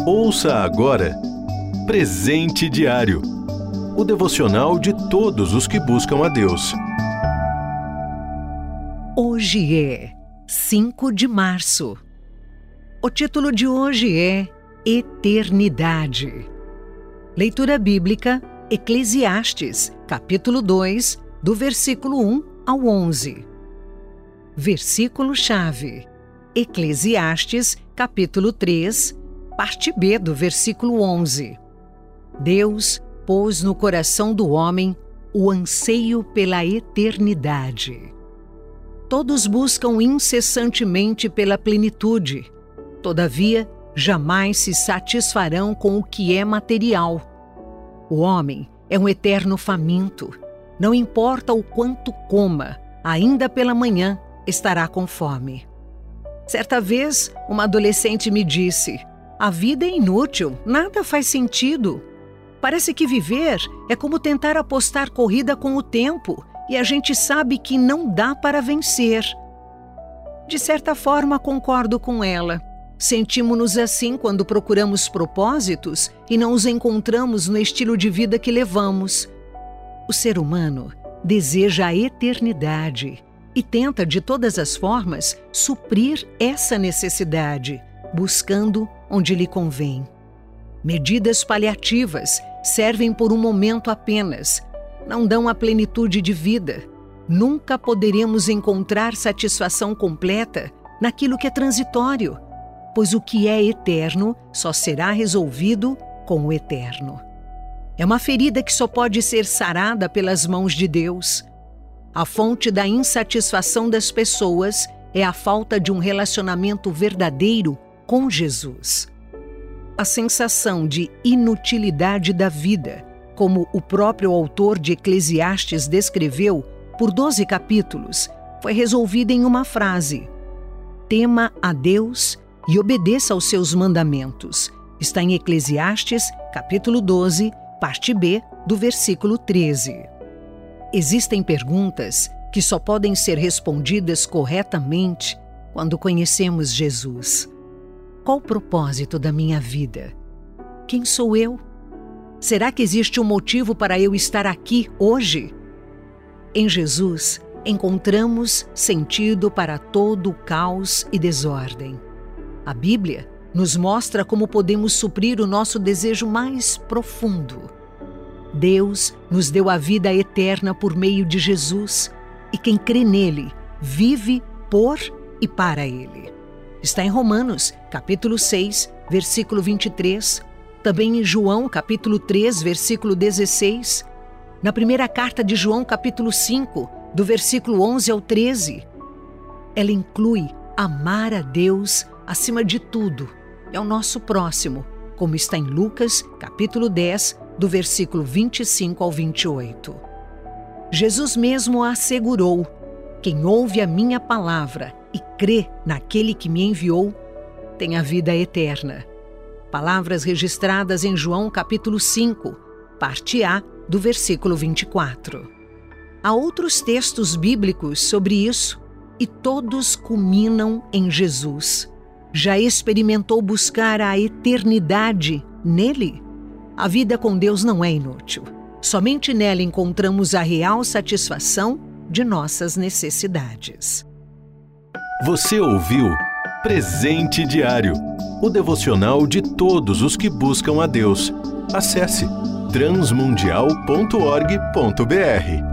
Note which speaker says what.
Speaker 1: Ouça agora Presente Diário, o devocional de todos os que buscam a Deus.
Speaker 2: Hoje é 5 de março. O título de hoje é Eternidade. Leitura bíblica, Eclesiastes, capítulo 2, do versículo 1 ao 11. Versículo-chave, Eclesiastes, capítulo 3, parte B do versículo 11. Deus pôs no coração do homem o anseio pela eternidade. Todos buscam incessantemente pela plenitude, todavia jamais se satisfarão com o que é material. O homem é um eterno faminto. Não importa o quanto coma, ainda pela manhã estará com fome. Certa vez, uma adolescente me disse: "A vida é inútil, nada faz sentido. Parece que viver é como tentar apostar corrida com o tempo e a gente sabe que não dá para vencer." De certa forma, concordo com ela. Sentimos-nos assim quando procuramos propósitos e não os encontramos no estilo de vida que levamos. O ser humano deseja a eternidade e tenta, de todas as formas, suprir essa necessidade, buscando onde lhe convém. Medidas paliativas servem por um momento apenas, não dão a plenitude de vida. Nunca poderemos encontrar satisfação completa naquilo que é transitório, pois o que é eterno só será resolvido com o eterno. É uma ferida que só pode ser sarada pelas mãos de Deus. A fonte da insatisfação das pessoas é a falta de um relacionamento verdadeiro com Jesus. A sensação de inutilidade da vida, como o próprio autor de Eclesiastes descreveu por 12 capítulos, foi resolvida em uma frase: tema a Deus e obedeça aos seus mandamentos. Está em Eclesiastes, capítulo 12, parte B, do versículo 13. Existem perguntas que só podem ser respondidas corretamente quando conhecemos Jesus. Qual o propósito da minha vida? Quem sou eu? Será que existe um motivo para eu estar aqui hoje? Em Jesus, encontramos sentido para todo o caos e desordem. A Bíblia nos mostra como podemos suprir o nosso desejo mais profundo. Deus nos deu a vida eterna por meio de Jesus, e quem crê nele vive por e para ele. Está em Romanos, capítulo 6, versículo 23, também em João, capítulo 3, versículo 16, na primeira carta de João, capítulo 5, do versículo 11 ao 13. Ela inclui amar a Deus acima de tudo e ao nosso próximo, como está em Lucas, capítulo 10, do versículo 25 ao 28. Jesus mesmo assegurou: quem ouve a minha palavra e crê naquele que me enviou, tem a vida eterna. Palavras registradas em João capítulo 5, parte A, do versículo 24. Há outros textos bíblicos sobre isso e todos culminam em Jesus. Já experimentou buscar a eternidade nele? A vida com Deus não é inútil. Somente nela encontramos a real satisfação de nossas necessidades.
Speaker 1: Você ouviu Presente Diário, o devocional de todos os que buscam a Deus. Acesse transmundial.org.br.